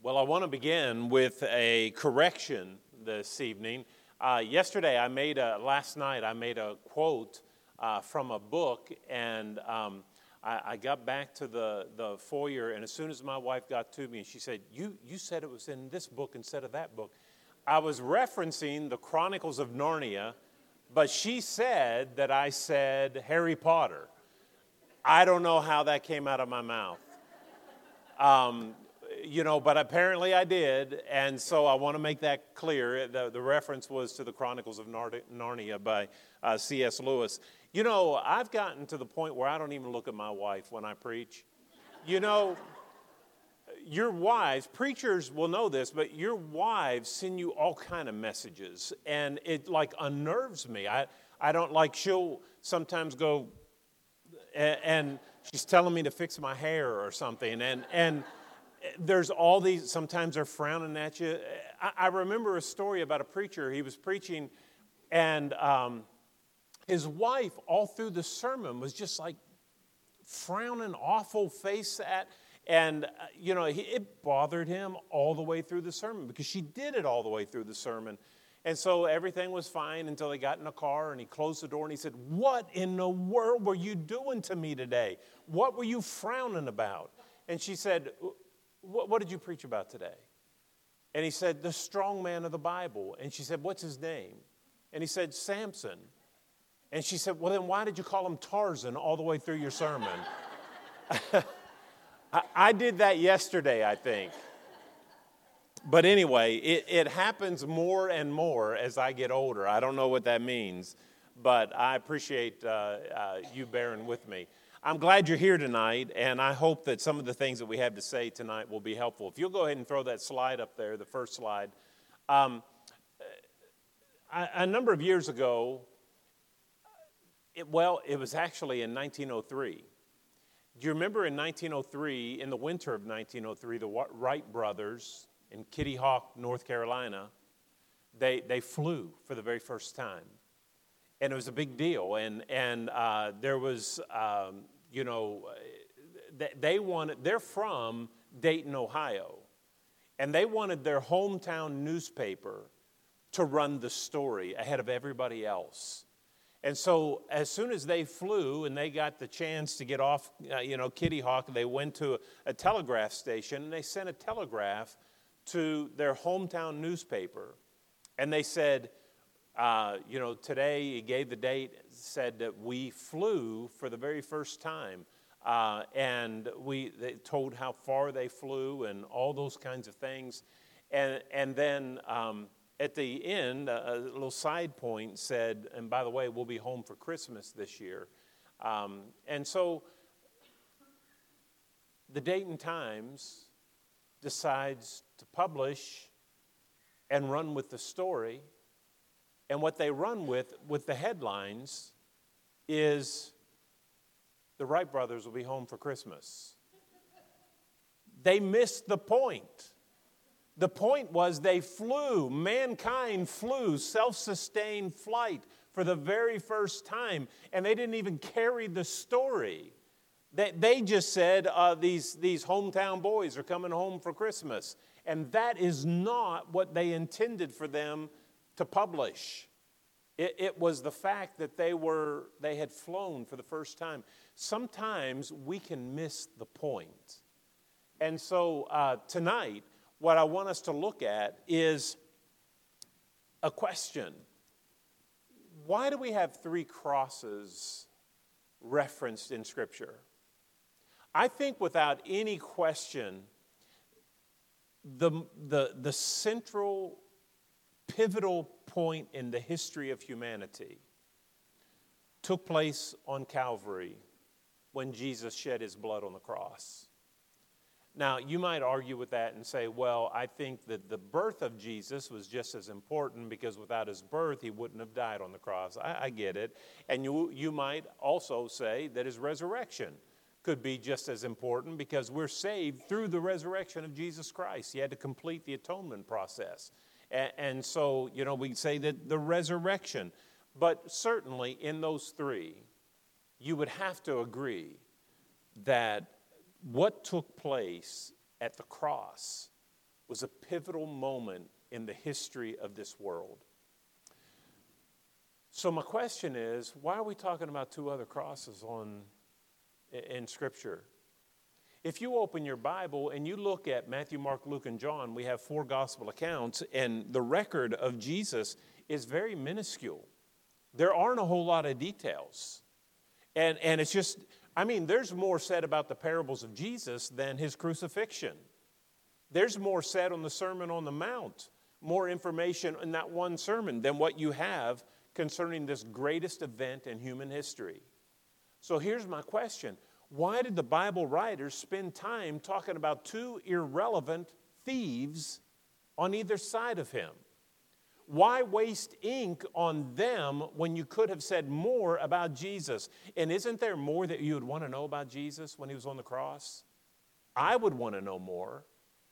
Well, I want to begin with a correction this evening. Last night I made a quote from a book, and I got back to the foyer, and as soon as my wife got to me, she said, you said it was in this book instead of that book. I was referencing the Chronicles of Narnia, but she said that I said Harry Potter. I don't know how that came out of my mouth. But apparently I did, and so I want to make that clear. The reference was to the Chronicles of Narnia by C.S. Lewis. You know, I've gotten to the point where I don't even look at my wife when I preach. You know, your wives, preachers will know this, but your wives send you all kind of messages, and it like unnerves me. I don't like, she'll sometimes go, and she's telling me to fix my hair or something, and there's all these, sometimes they're frowning at you. I remember a story about a preacher. He was preaching, and his wife all through the sermon was just like frowning, awful face at, and it bothered him all the way through the sermon because she did it all the way through the sermon. And so everything was fine until they got in the car, and he closed the door, and he said, "What in the world were you doing to me today? What were you frowning about?" And she said, "What did you preach about today?" And he said, "The strong man of the Bible." And she said, "What's his name?" And he said, "Samson." And she said, "Well, then why did you call him Tarzan all the way through your sermon?" I did that yesterday, I think. But anyway, it happens more and more as I get older. I don't know what that means, but I appreciate you bearing with me. I'm glad you're here tonight, and I hope that some of the things that we have to say tonight will be helpful. If you'll go ahead and throw that slide up there, the first slide. A number of years ago, it was actually in 1903. Do you remember in 1903, in the winter of 1903, the Wright brothers in Kitty Hawk, North Carolina, they flew for the very first time. And it was a big deal, and there was, they're from Dayton, Ohio, and they wanted their hometown newspaper to run the story ahead of everybody else. And so as soon as they flew and they got the chance to get off, Kitty Hawk, they went to a telegraph station, and they sent a telegraph to their hometown newspaper, and they said, today, he gave the date, said that we flew for the very first time. And they told how far they flew and all those kinds of things. And then at the end, a little side point said, and by the way, we'll be home for Christmas this year. And so the Dayton Times decides to publish and run with the story. And what they run with the headlines is, the Wright brothers will be home for Christmas. They missed the point. The point was mankind flew self-sustained flight for the very first time, and they didn't even carry the story. They just said, these hometown boys are coming home for Christmas. And that is not what they intended for them to publish. It was the fact that they had flown for the first time. Sometimes we can miss the point. And so tonight, what I want us to look at is a question. Why do we have 3 crosses referenced in Scripture? I think without any question, the central pivotal point in the history of humanity took place on Calvary when Jesus shed his blood on the cross. Now, you might argue with that and say, well, I think that the birth of Jesus was just as important because without his birth, he wouldn't have died on the cross. I get it. And you might also say that his resurrection could be just as important because we're saved through the resurrection of Jesus Christ. He had to complete the atonement process. And so, we say that the resurrection. But certainly in those 3, you would have to agree that what took place at the cross was a pivotal moment in the history of this world. So my question is, why are we talking about two other crosses in Scripture? If you open your Bible and you look at Matthew, Mark, Luke, and John, we have 4 gospel accounts, and the record of Jesus is very minuscule. There aren't a whole lot of details. And it's just, there's more said about the parables of Jesus than his crucifixion. There's more said on the Sermon on the Mount, more information in that one sermon than what you have concerning this greatest event in human history. So here's my question. Why did the Bible writers spend time talking about 2 irrelevant thieves on either side of him? Why waste ink on them when you could have said more about Jesus? And isn't there more that you would want to know about Jesus when he was on the cross? I would want to know more.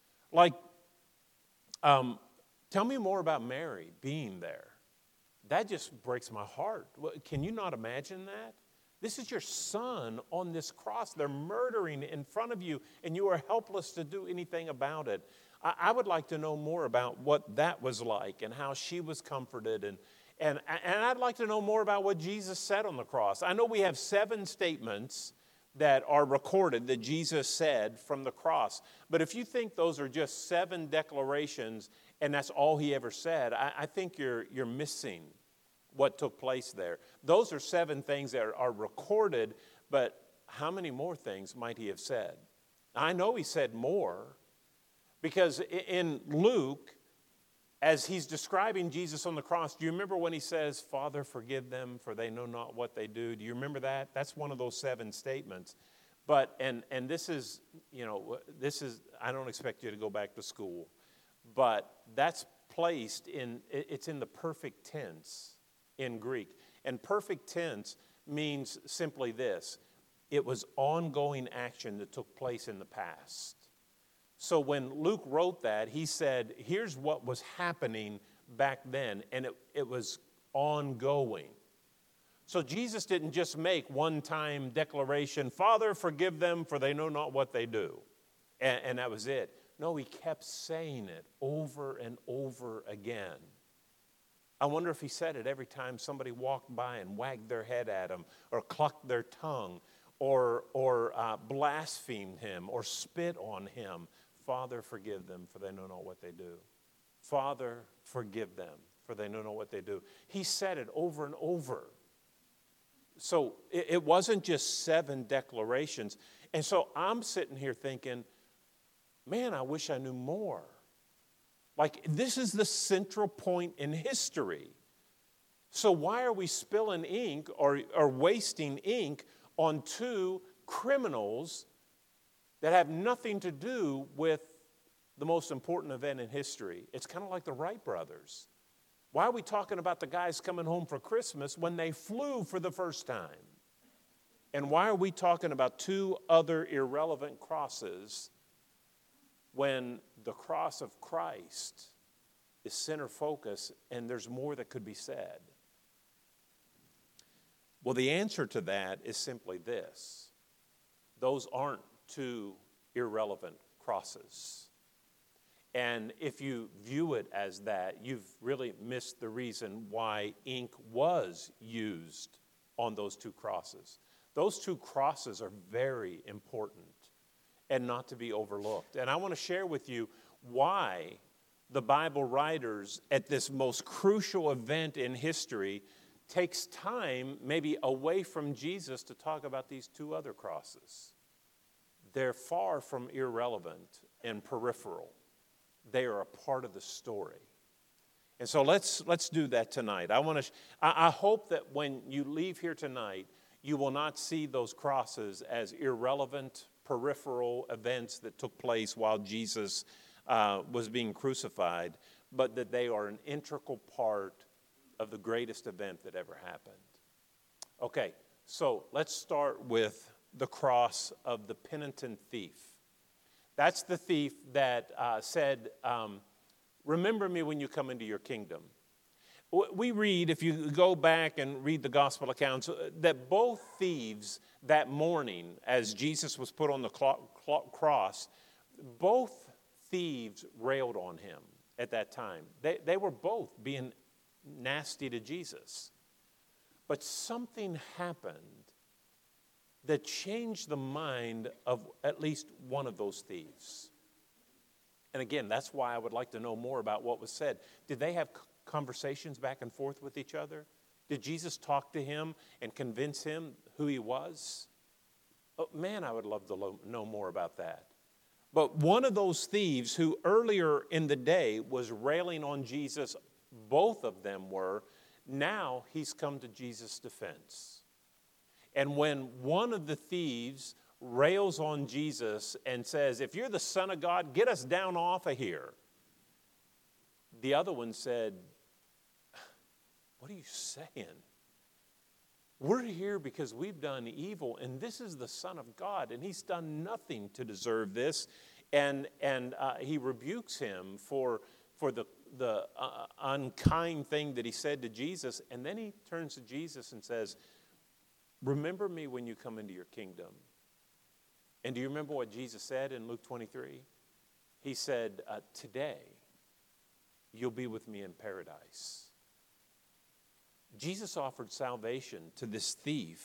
Tell me more about Mary being there. That just breaks my heart. Can you not imagine that? This is your son on this cross. They're murdering in front of you, and you are helpless to do anything about it. I would like to know more about what that was like and how she was comforted. And I'd like to know more about what Jesus said on the cross. I know we have 7 statements that are recorded that Jesus said from the cross. But if you think those are just 7 declarations and that's all he ever said, I think you're missing what took place there. Those are 7 things that are recorded, but how many more things might he have said? I know he said more, because in Luke, as he's describing Jesus on the cross, do you remember when he says, "Father, forgive them, for they know not what they do"? Do you remember that? That's one of those 7 statements. But, and this is, I don't expect you to go back to school, but that's placed it's in the perfect tense in Greek. And perfect tense means simply this: it was ongoing action that took place in the past. So when Luke wrote that, he said, here's what was happening back then, and it was ongoing. So Jesus didn't just make one-time declaration, "Father, forgive them, for they know not what they do," and that was it. No, he kept saying it over and over again. I wonder if he said it every time somebody walked by and wagged their head at him, or clucked their tongue, or blasphemed him, or spit on him. "Father, forgive them, for they know not what they do." Father, forgive them, for they know not what they do. He said it over and over. So it wasn't just 7 declarations. And so I'm sitting here thinking, man, I wish I knew more. This is the central point in history. So why are we spilling ink or wasting ink on 2 criminals that have nothing to do with the most important event in history? It's kind of like the Wright brothers. Why are we talking about the guys coming home for Christmas when they flew for the first time? And why are we talking about 2 other irrelevant crosses when the cross of Christ is center focus and there's more that could be said? Well, the answer to that is simply this: those aren't 2 irrelevant crosses. And if you view it as that, you've really missed the reason why ink was used on those 2 crosses. Those 2 crosses are very important and not to be overlooked. And I want to share with you why the Bible writers at this most crucial event in history takes time maybe away from Jesus to talk about these 2 other crosses. They're far from irrelevant and peripheral. They are a part of the story. And so let's do that tonight. I hope that when you leave here tonight, you will not see those crosses as irrelevant, peripheral events that took place while Jesus was being crucified, but that they are an integral part of the greatest event that ever happened. Okay, so let's start with the cross of the penitent thief. That's the thief that said, "Remember me when you come into your kingdom." We read, if you go back and read the gospel accounts, that both thieves that morning, as Jesus was put on the cross, both thieves railed on him at that time. They were both being nasty to Jesus. But something happened that changed the mind of at least one of those thieves. And again, that's why I would like to know more about what was said. Did they have conversations back and forth with each other? Did Jesus talk to him and convince him who he was? Oh, man, I would love to know more about that. But one of those thieves who earlier in the day was railing on Jesus, both of them were, now he's come to Jesus' defense. And when one of the thieves rails on Jesus and says, if you're the Son of God, get us down off of here, the other one said, what are you saying? We're here because we've done evil, and this is the Son of God, and he's done nothing to deserve this. And he rebukes him for the unkind thing that he said to Jesus. And then he turns to Jesus and says, remember me when you come into your kingdom. And do you remember what Jesus said in Luke 23? He said, today you'll be with me in paradise. Jesus offered salvation to this thief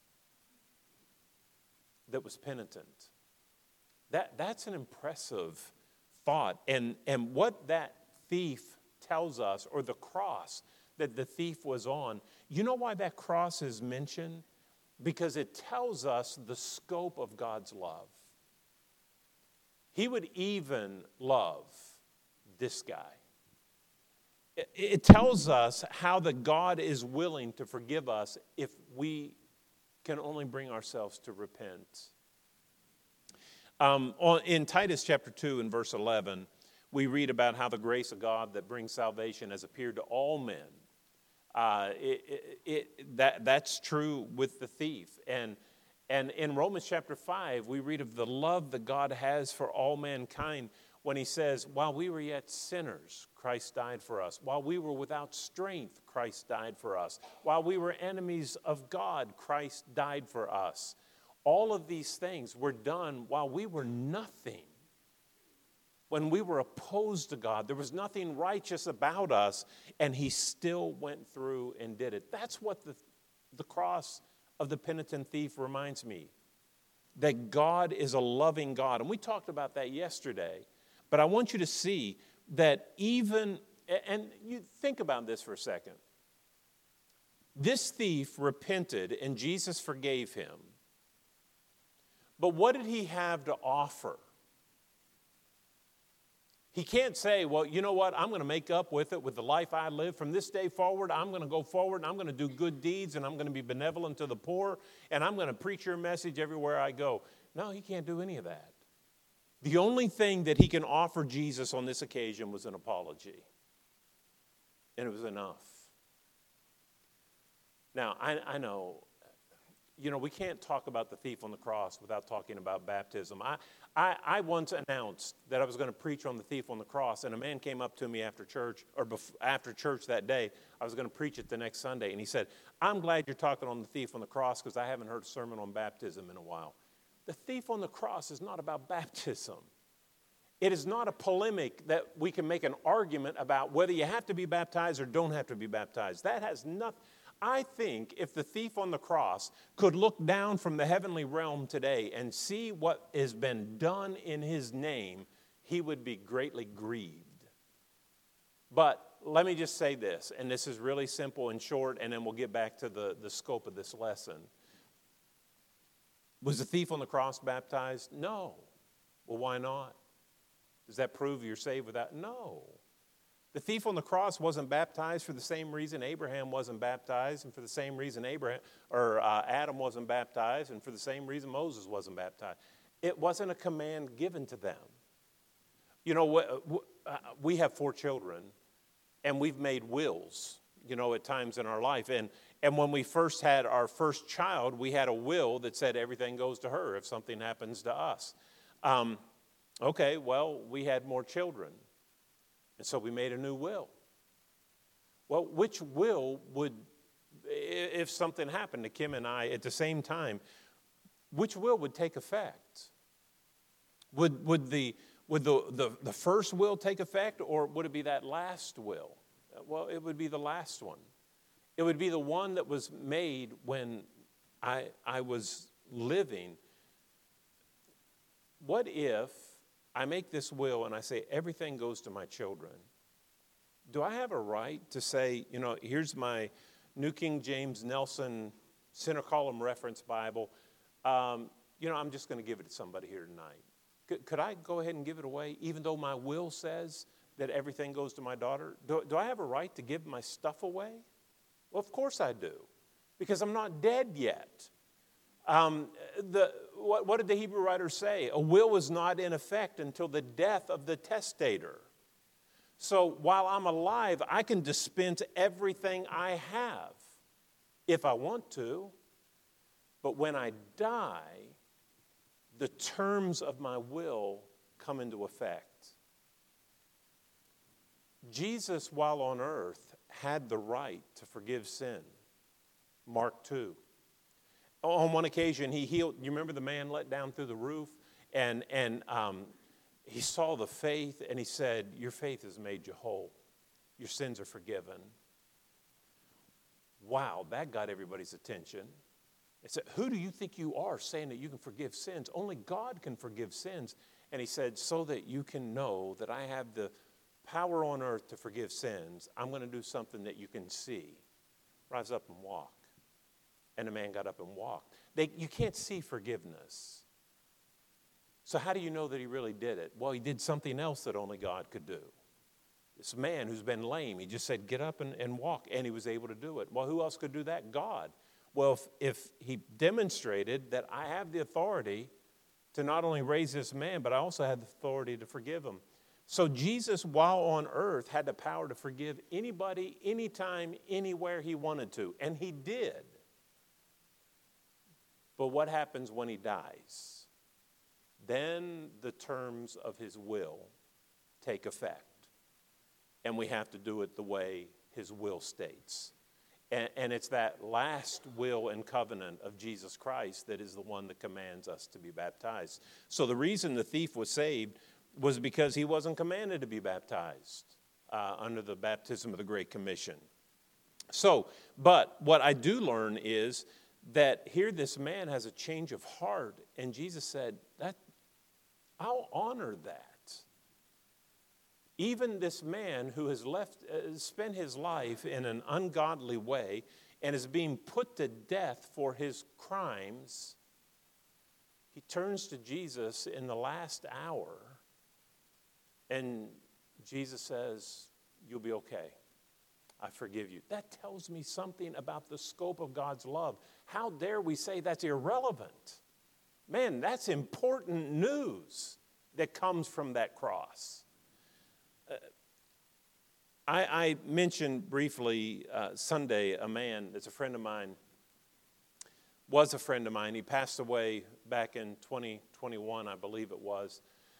that was penitent. That's an impressive thought. And what that thief tells us, or the cross that the thief was on, you know why that cross is mentioned? Because it tells us the scope of God's love. He would even love this guy. It tells us how that God is willing to forgive us if we can only bring ourselves to repent. In Titus chapter 2 and verse 11, we read about how the grace of God that brings salvation has appeared to all men. That's true with the thief. And in Romans chapter 5, we read of the love that God has for all mankind when he says, while we were yet sinners, Christ died for us. While we were without strength, Christ died for us. While we were enemies of God, Christ died for us. All of these things were done while we were nothing. When we were opposed to God, there was nothing righteous about us, and he still went through and did it. That's what the cross of the penitent thief reminds me, that God is a loving God. And we talked about that yesterday, but I want you to see that even, and you think about this for a second. This thief repented, and Jesus forgave him. But what did he have to offer? He can't say, well, you know what, I'm going to make up with it with the life I live. From this day forward, I'm going to go forward, and I'm going to do good deeds, and I'm going to be benevolent to the poor, and I'm going to preach your message everywhere I go. No, he can't do any of that. The only thing that he can offer Jesus on this occasion was an apology. And it was enough. Now, I know, we can't talk about the thief on the cross without talking about baptism. I once announced that I was going to preach on the thief on the cross, and a man came up to me after church, or after church that day. I was going to preach it the next Sunday, and he said, I'm glad you're talking on the thief on the cross because I haven't heard a sermon on baptism in a while. The thief on the cross is not about baptism. It is not a polemic that we can make an argument about whether you have to be baptized or don't have to be baptized. That has nothing. I think if the thief on the cross could look down from the heavenly realm today and see what has been done in his name, he would be greatly grieved. But let me just say this, and this is really simple and short, and then we'll get back to the scope of this lesson. Was the thief on the cross baptized? No. Well, why not? Does that prove you're saved without? No. The thief on the cross wasn't baptized for the same reason Abraham wasn't baptized, and for the same reason Adam wasn't baptized, and for the same reason Moses wasn't baptized. It wasn't a command given to them. We have 4 children, and we've made wills, at times in our life. And when we first had our first child, we had a will that said everything goes to her if something happens to us. Okay, well, we had more children. And so we made a new will. Well, which will would, if something happened to Kim and I at the same time, which will would take effect? Would the Would the first will take effect, or would it be that last will? Well, it would be the last one. It would be the one that was made when I was living. What if I make this will and I say everything goes to my children? Do I have a right to say, here's my New King James Nelson Center Column Reference Bible. I'm just going to give it to somebody here tonight. Could I go ahead and give it away, even though my will says that everything goes to my daughter? Do I have a right to give my stuff away? Well, of course I do, because I'm not dead yet. What did the Hebrew writer say? A will is not in effect until the death of the testator. So while I'm alive, I can dispense everything I have if I want to. But when I die, the terms of my will come into effect. Jesus, while on earth, had the right to forgive sin. Mark 2. On one occasion, he healed. You remember the man let down through the roof? And he saw the faith, and he said, your faith has made you whole. Your sins are forgiven. Wow, that got everybody's attention. They said, who do you think you are saying that you can forgive sins? Only God can forgive sins. And he said, so that you can know that I have the power on earth to forgive sins, I'm going to do something that you can see. Rise up and walk. And the man got up and walked. You can't see forgiveness. So how do you know that he really did it? Well, he did something else that only God could do. This man who's been lame, he just said, get up and walk, and he was able to do it. Well, who else could do that? God. Well, if he demonstrated that I have the authority to not only raise this man, but I also have the authority to forgive him. So Jesus, while on earth, had the power to forgive anybody, anytime, anywhere he wanted to, and he did. But what happens when he dies? Then the terms of his will take effect. And we have to do it the way his will states. And it's that last will and covenant of Jesus Christ that is the one that commands us to be baptized. So the reason the thief was saved was because he wasn't commanded to be baptized under the baptism of the Great Commission. So, but what I do learn is that here this man has a change of heart, and Jesus said, I'll honor that. Even this man who has spent his life in an ungodly way and is being put to death for his crimes, he turns to Jesus in the last hour, and Jesus says, you'll be okay. I forgive you. That tells me something about the scope of God's love. How dare we say that's irrelevant? Man, that's important news that comes from that cross. I mentioned briefly Sunday a man that's a friend of mine, was a friend of mine. He passed away back in 2021, I believe it was.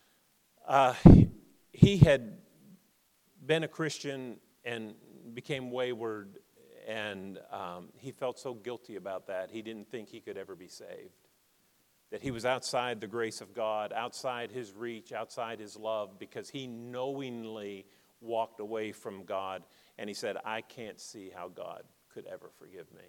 He had been a Christian and became wayward, and he felt so guilty about that. He didn't think he could ever be saved, that he was outside the grace of God, outside his reach, outside his love, because he knowingly walked away from God, and he said, I can't see how God could ever forgive me.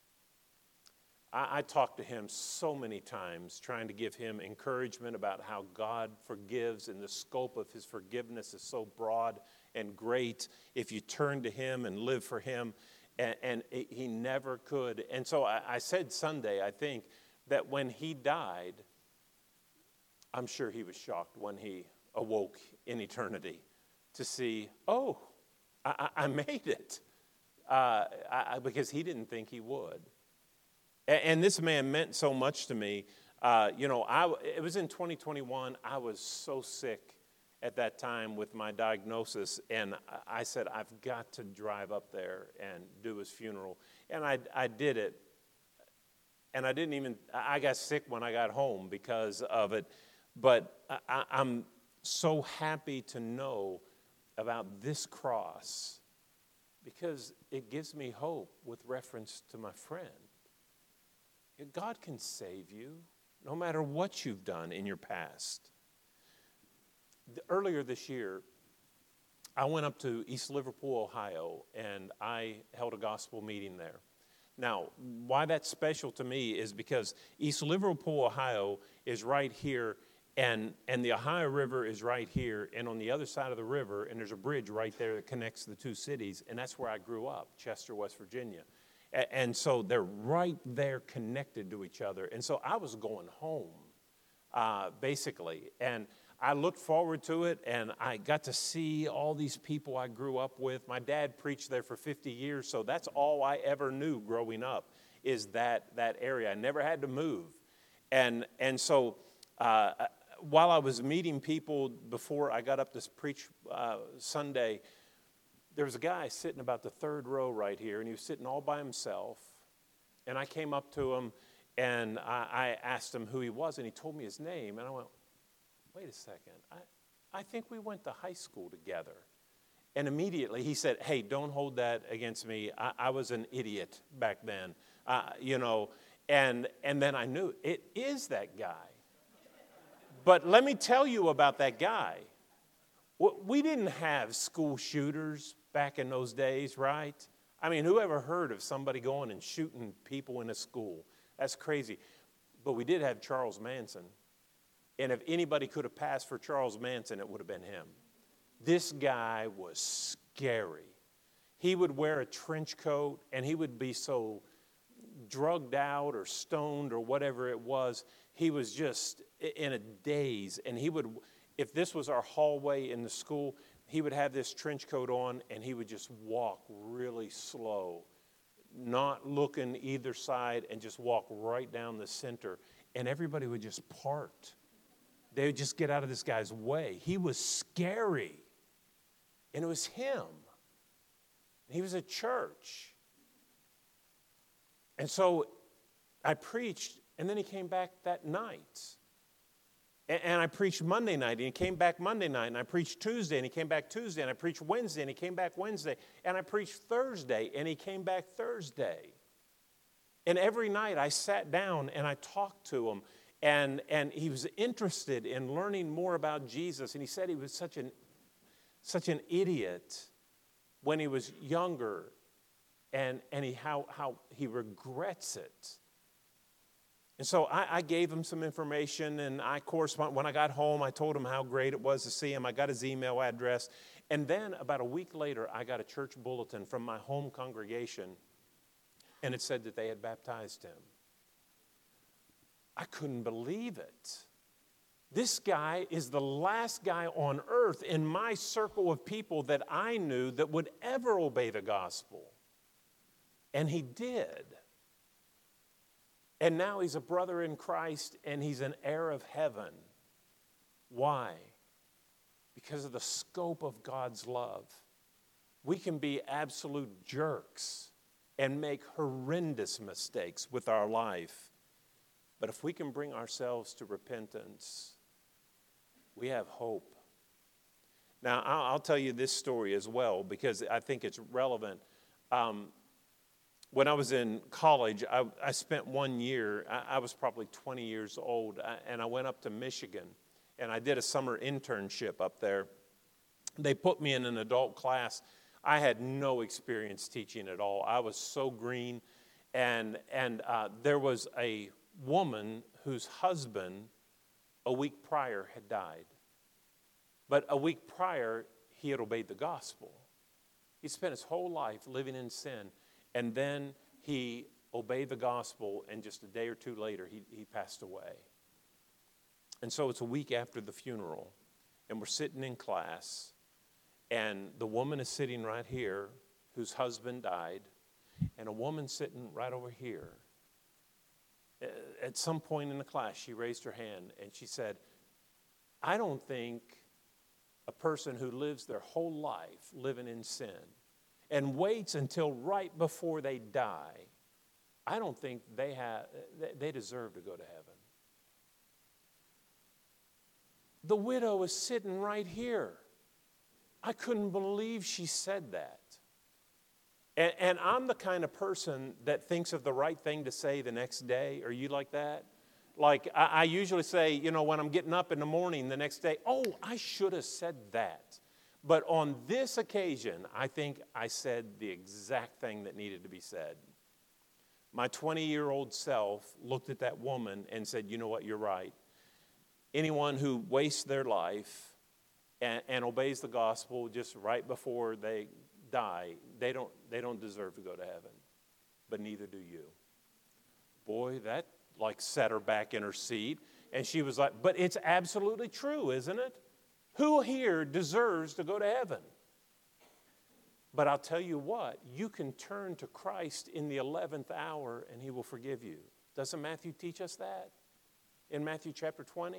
I talked to him so many times, trying to give him encouragement about how God forgives, and the scope of his forgiveness is so broad and great if you turn to him and live for him, and he never could. And so I said Sunday, I think, that when he died, I'm sure he was shocked when he awoke in eternity to see, oh, I made it, because he didn't think he would. And this man meant so much to me. It was in 2021. I was so sick at that time with my diagnosis, and I said, I've got to drive up there and do his funeral. And I did it. And I got sick when I got home because of it. But I'm so happy to know about this cross, because it gives me hope with reference to my friend. God can save you no matter what you've done in your past. Earlier this year, I went up to East Liverpool, Ohio, and I held a gospel meeting there. Now, why that's special to me is because East Liverpool, Ohio is right here, and the Ohio River is right here, and on the other side of the river, and there's a bridge right there that connects the two cities, and that's where I grew up, Chester, West Virginia. And so they're right there connected to each other. And so I was going home, basically, and I looked forward to it, and I got to see all these people I grew up with. My dad preached there for 50 years, so that's all I ever knew growing up is that area. I never had to move. And so while I was meeting people before I got up to preach Sunday, there was a guy sitting about the third row right here, and he was sitting all by himself. And I came up to him, and I asked him who he was, and he told me his name. And I went, wait a second, I think we went to high school together. And immediately he said, hey, don't hold that against me. I was an idiot back then, and then I knew it is that guy. But let me tell you about that guy. We didn't have school shooters back in those days, right? I mean, who ever heard of somebody going and shooting people in a school? That's crazy. But we did have Charles Manson. And if anybody could have passed for Charles Manson, it would have been him. This guy was scary. He would wear a trench coat, and he would be so drugged out or stoned or whatever it was. He was just in a daze. And he would, if this was our hallway in the school, he would have this trench coat on, and he would just walk really slow, not looking either side, and just walk right down the center. And everybody would just part. They would just get out of this guy's way. He was scary. And it was him. He was at church. And so I preached, and then he came back that night. And I preached Monday night, and he came back Monday night. And I preached Tuesday, and he came back Tuesday. And I preached Wednesday, and he came back Wednesday. And I preached Thursday, and he came back Thursday. And every night I sat down, and I talked to him. And he was interested in learning more about Jesus. And he said he was such an idiot when he was younger. And how he regrets it. And so I gave him some information, and I corresponded. When I got home, I told him how great it was to see him. I got his email address. And then about a week later, I got a church bulletin from my home congregation, and it said that they had baptized him. I couldn't believe it. This guy is the last guy on earth in my circle of people that I knew that would ever obey the gospel. And he did. And now he's a brother in Christ, and he's an heir of heaven. Why? Because of the scope of God's love. We can be absolute jerks and make horrendous mistakes with our life. But if we can bring ourselves to repentance, we have hope. Now, I'll tell you this story as well because I think it's relevant. When I was in college, I spent 1 year, I was probably 20 years old, and I went up to Michigan, and I did a summer internship up there. They put me in an adult class. I had no experience teaching at all. I was so green, and there was a woman whose husband a week prior had died. But a week prior, he had obeyed the gospel. He spent his whole life living in sin. And then he obeyed the gospel, and just a day or two later, he passed away. And so it's a week after the funeral, and we're sitting in class, and the woman is sitting right here whose husband died, and a woman sitting right over here. At some point in the class, she raised her hand, and she said, I don't think a person who lives their whole life living in sin and waits until right before they die, I don't think they deserve to go to heaven. The widow is sitting right here. I couldn't believe she said that. And I'm the kind of person that thinks of the right thing to say the next day. Are you like that? Like I usually say, when I'm getting up in the morning the next day, oh, I should have said that. But on this occasion, I think I said the exact thing that needed to be said. My 20-year-old self looked at that woman and said, you know what, you're right. Anyone who wastes their life and obeys the gospel just right before they die, they don't deserve to go to heaven. But neither do you. Boy, that set her back in her seat. And she was like, but it's absolutely true, isn't it? Who here deserves to go to heaven? But I'll tell you what, you can turn to Christ in the 11th hour and he will forgive you. Doesn't Matthew teach us that in Matthew chapter 20?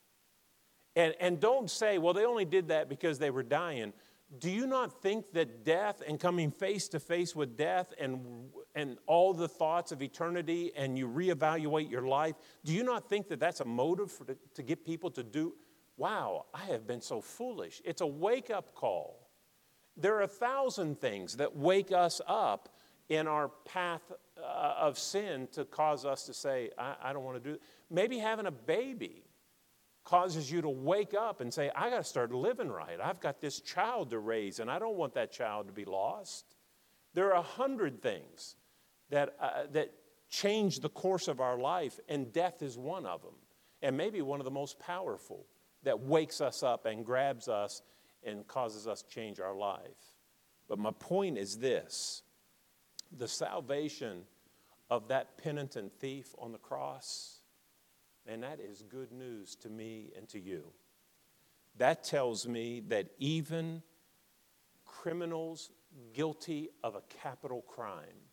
And don't say, well, they only did that because they were dying. Do you not think that death and coming face to face with death and all the thoughts of eternity and you reevaluate your life, do you not think that that's a motive to get people to do, wow, I have been so foolish. It's a wake-up call. There are 1,000 things that wake us up in our path of sin to cause us to say, I don't want to do it. Maybe having a baby causes you to wake up and say, I got to start living right. I've got this child to raise, and I don't want that child to be lost. There are 100 things that change the course of our life, and death is one of them, and maybe one of the most powerful that wakes us up and grabs us and causes us to change our life. But my point is this: the salvation of that penitent thief on the cross, and that is good news to me and to you. That tells me that even criminals guilty of a capital crime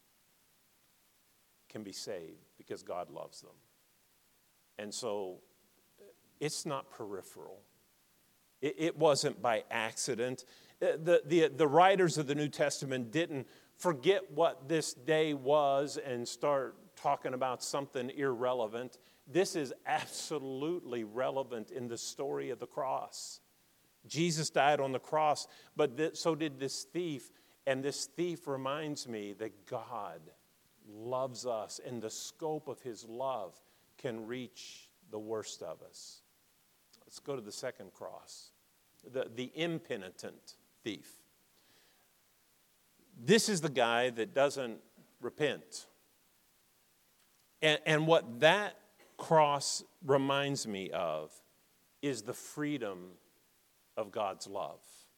can be saved because God loves them. And so it's not peripheral. It wasn't by accident. The writers of the New Testament didn't forget what this day was and start talking about something irrelevant. This is absolutely relevant in the story of the cross. Jesus died on the cross, but so did this thief. And this thief reminds me that God loves us, and the scope of his love can reach the worst of us. Let's go to the second cross, the impenitent thief. This is the guy that doesn't repent. And what that cross reminds me of is the freedom of God's love.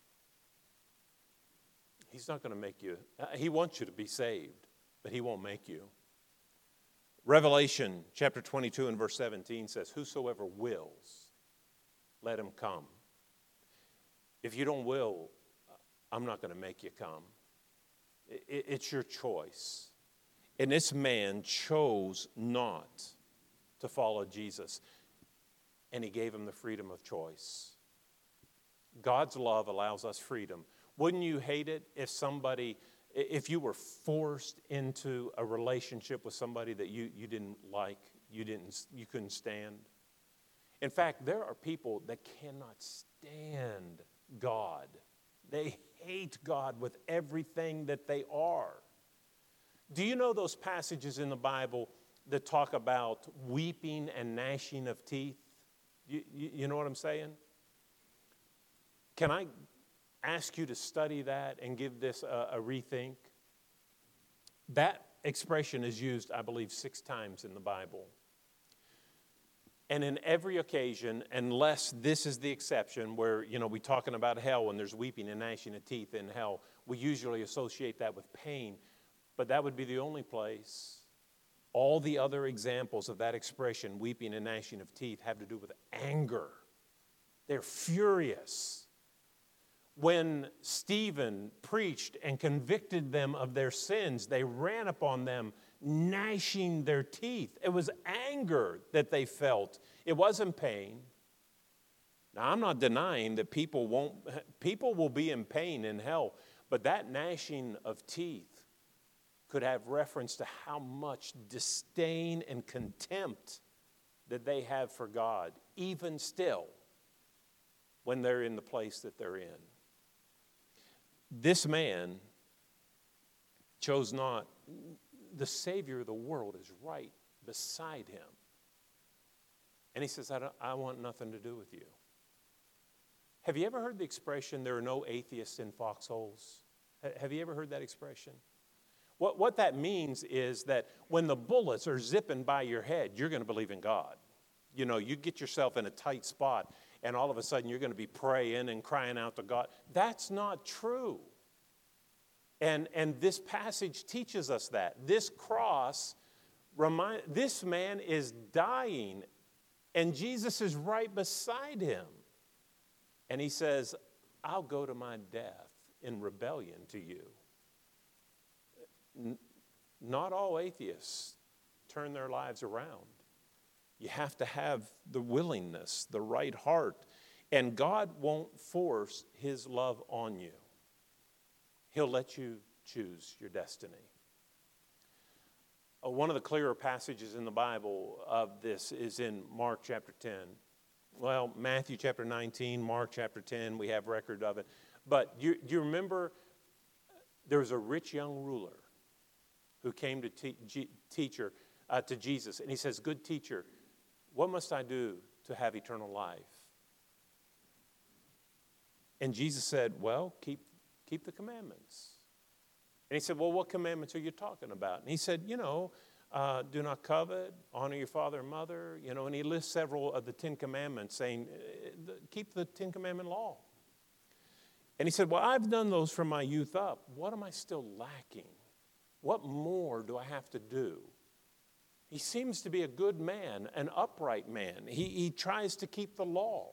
He's not going to make you, he wants you to be saved, but he won't make you. Revelation chapter 22 and verse 17 says, whosoever wills, let him come. If you don't will, I'm not going to make you come. It's your choice. And this man chose not to follow Jesus, and he gave him the freedom of choice. God's love allows us freedom. Wouldn't you hate it if you were forced into a relationship with somebody that you didn't like, you couldn't stand? In fact, there are people that cannot stand God. They hate God with everything that they are. Do you know those passages in the Bible that talk about weeping and gnashing of teeth? You know what I'm saying? Can I ask you to study that and give this a rethink? That expression is used, I believe, 6 times in the Bible. And in every occasion, unless this is the exception where, we're talking about hell when there's weeping and gnashing of teeth in hell, we usually associate that with pain. But that would be the only place. All the other examples of that expression, weeping and gnashing of teeth, have to do with anger. They're furious. When Stephen preached and convicted them of their sins, they ran upon them, gnashing their teeth. It was anger that they felt. It wasn't pain. Now, I'm not denying that people will be in pain in hell, but that gnashing of teeth could have reference to how much disdain and contempt that they have for God, even still, when they're in the place that they're in. This man chose not. The Savior of the world is right beside him. And he says, I want nothing to do with you. Have you ever heard the expression, there are no atheists in foxholes? Have you ever heard that expression? What that means is that when the bullets are zipping by your head, you're going to believe in God. You know, you get yourself in a tight spot, and all of a sudden you're going to be praying and crying out to God. That's not true. And this passage teaches us that. This cross, this man is dying, and Jesus is right beside him. And he says, I'll go to my death in rebellion to you. Not all atheists turn their lives around. You have to have the willingness, the right heart. And God won't force his love on you. He'll let you choose your destiny. One of the clearer passages in the Bible of this is in Mark chapter 10. Well, Matthew chapter 19, Mark chapter 10, we have record of it. But you remember there was a rich young ruler who came to to Jesus. And he says, good teacher, what must I do to have eternal life? And Jesus said, well, keep the commandments. And he said, well, what commandments are you talking about? And he said, do not covet, honor your father and mother, and he lists several of the 10 commandments saying, keep the 10 commandment law. And he said, well, I've done those from my youth up. What am I still lacking? What more do I have to do? He seems to be a good man, an upright man. He tries to keep the law.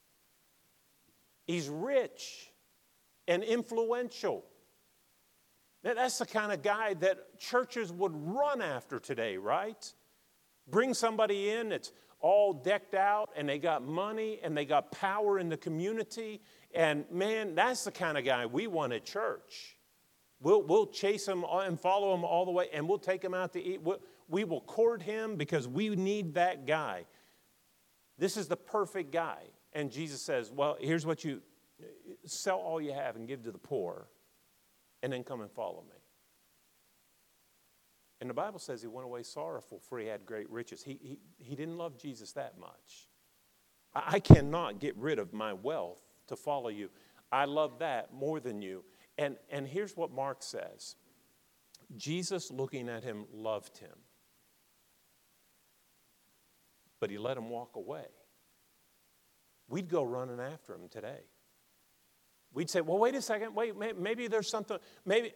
He's rich and influential. That's the kind of guy that churches would run after today, right? Bring somebody in that's all decked out and they got money and they got power in the community. And man, that's the kind of guy we want at church. We'll chase him and follow him all the way, and we'll take him out to eat. We will court him because we need that guy. This is the perfect guy. And Jesus says, well, here's what you sell all you have and give to the poor, and then come and follow me. And the Bible says he went away sorrowful, for he had great riches. He didn't love Jesus that much. I cannot get rid of my wealth to follow you. I love that more than you. And here's what Mark says. Jesus, looking at him, loved him. But he let him walk away. We'd go running after him today. We'd say, well, wait a second. Wait, maybe there's something. Maybe,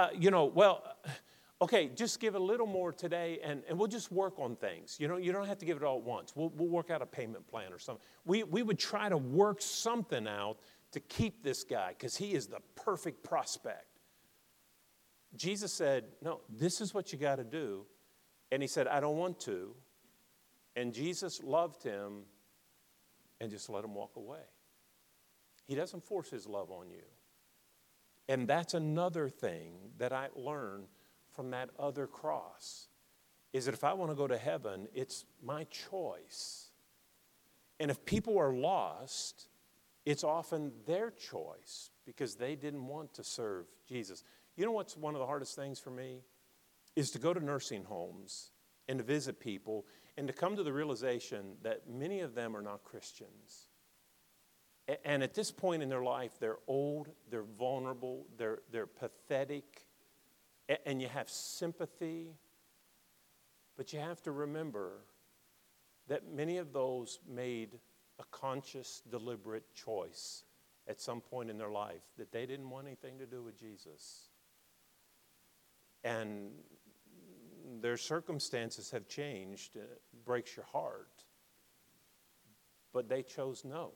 okay, just give a little more today, and we'll just work on things. You don't have to give it all at once. We'll work out a payment plan or something. We would try to work something out to keep this guy, because he is the perfect prospect. Jesus said, no, this is what you got to do. And he said, I don't want to. And Jesus loved him and just let him walk away. He doesn't force his love on you. And that's another thing that I learned from that other cross, is that if I want to go to heaven, it's my choice. And if people are lost, it's often their choice because they didn't want to serve Jesus. You know what's one of the hardest things for me? Is to go to nursing homes and to visit people and to come to the realization that many of them are not Christians. And at this point in their life, they're old, they're vulnerable, they're pathetic, and you have sympathy. But you have to remember that many of those made a conscious, deliberate choice at some point in their life that they didn't want anything to do with Jesus. And their circumstances have changed. It breaks your heart. But they chose no.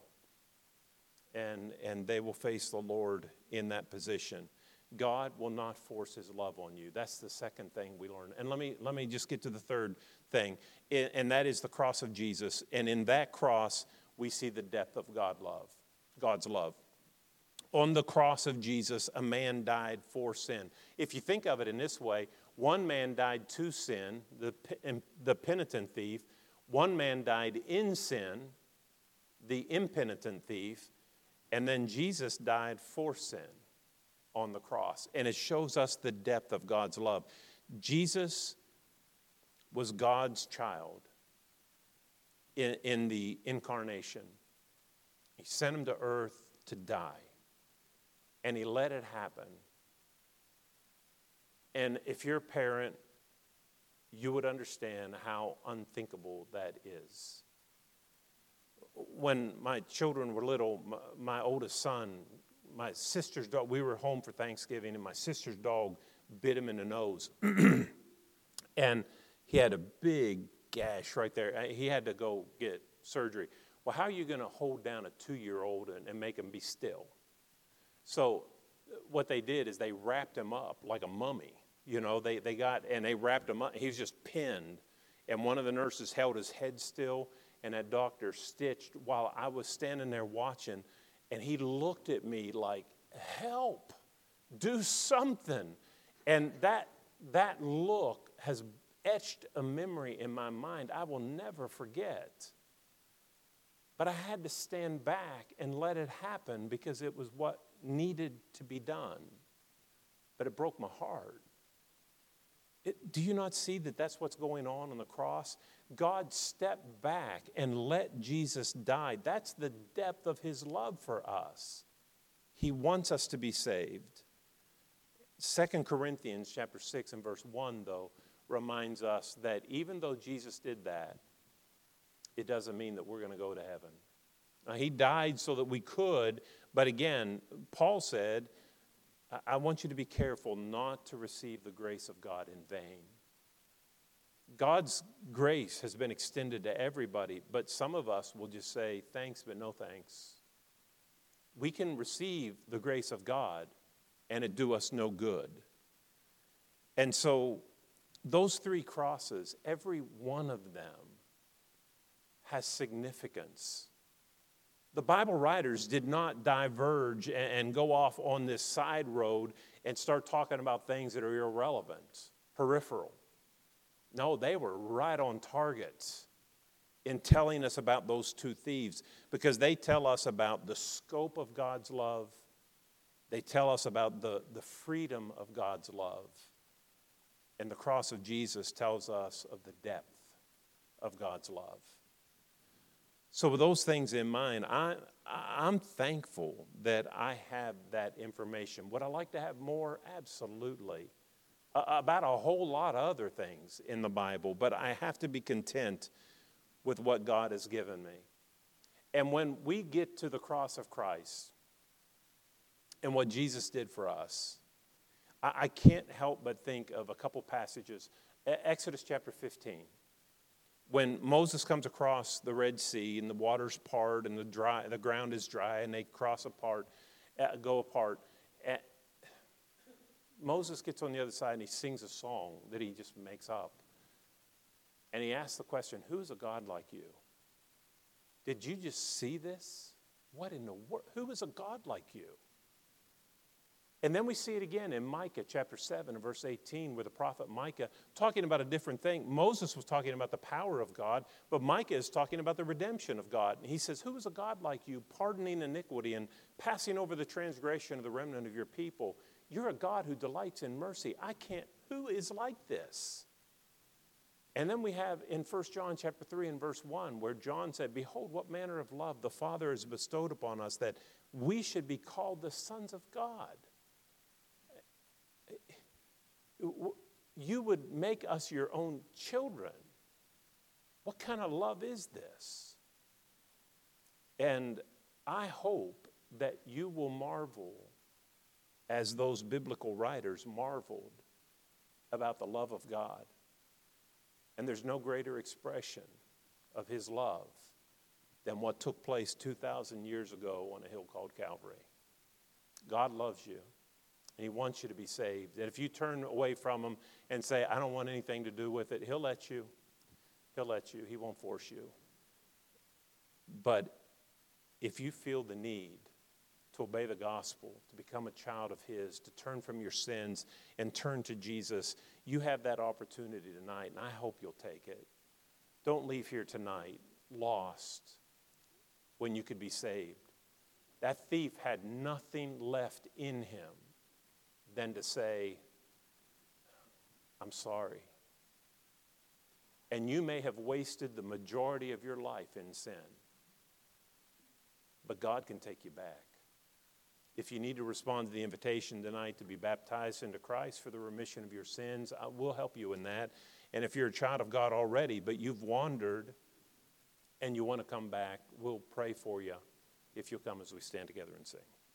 And they will face the Lord in that position. God will not force his love on you. That's the second thing we learn. And let me just get to the third thing, and that is the cross of Jesus. And in that cross, we see the depth of God's love. On the cross of Jesus, a man died for sin. If you think of it in this way, one man died to sin, the penitent thief. One man died in sin, the impenitent thief. And then Jesus died for sin on the cross. And it shows us the depth of God's love. Jesus was God's child. in the incarnation. He sent him to earth to die. And he let it happen. And if you're a parent, you would understand how unthinkable that is. When my children were little, my oldest son, my sister's dog, we were home for Thanksgiving, and my sister's dog bit him in the nose. And he had a big gash right there. He had to go get surgery. Well, how are you going to hold down a 2-year-old and make him be still? So what they did is they wrapped him up like a mummy. You know, they wrapped him up. He was just pinned. And one of the nurses held his head still, and that doctor stitched while I was standing there watching. And he looked at me like, help, do something. And that look has etched a memory in my mind I will never forget. But I had to stand back and let it happen because it was what needed to be done. But it broke my heart. Do you not see that that's what's going on the cross? God stepped back and let Jesus die. That's the depth of his love for us. He wants us to be saved. 2 Corinthians chapter 6 and verse 1, though, reminds us that even though Jesus did that, it doesn't mean that we're going to go to heaven. Now, he died so that we could, but again, Paul said, I want you to be careful not to receive the grace of God in vain. God's grace has been extended to everybody, but some of us will just say, thanks, but no thanks. We can receive the grace of God, and it do us no good. And so those 3 crosses, every one of them has significance. The Bible writers did not diverge and go off on this side road and start talking about things that are irrelevant, peripheral. No, they were right on target in telling us about those 2 thieves because they tell us about the scope of God's love. They tell us about the freedom of God's love. And the cross of Jesus tells us of the depth of God's love. So with those things in mind, I'm thankful that I have that information. Would I like to have more? Absolutely. About a whole lot of other things in the Bible, but I have to be content with what God has given me. And when we get to the cross of Christ and what Jesus did for us, I can't help but think of a couple passages. Exodus chapter 15. When Moses comes across the Red Sea and the waters part and the ground is dry and they go apart, Moses gets on the other side and he sings a song that he just makes up. And he asks the question, who's a God like you? Did you just see this? What in the world? Who is a God like you? And then we see it again in Micah chapter 7 and verse 18 where the prophet Micah talking about a different thing. Moses was talking about the power of God, but Micah is talking about the redemption of God. And he says, who is a God like you, pardoning iniquity and passing over the transgression of the remnant of your people? You're a God who delights in mercy. Who is like this? And then we have in 1 John chapter 3 and verse 1 where John said, behold, what manner of love the Father has bestowed upon us that we should be called the sons of God. You would make us your own children. What kind of love is this? And I hope that you will marvel as those biblical writers marveled about the love of God. And there's no greater expression of his love than what took place 2,000 years ago on a hill called Calvary. God loves you. And he wants you to be saved. And if you turn away from him and say, I don't want anything to do with it, he'll let you. He'll let you. He won't force you. But if you feel the need to obey the gospel, to become a child of his, to turn from your sins and turn to Jesus, you have that opportunity tonight, and I hope you'll take it. Don't leave here tonight lost when you could be saved. That thief had nothing left in him than to say, I'm sorry. And you may have wasted the majority of your life in sin. But God can take you back. If you need to respond to the invitation tonight to be baptized into Christ for the remission of your sins, we'll help you in that. And if you're a child of God already, but you've wandered and you want to come back, we'll pray for you if you'll come as we stand together and sing.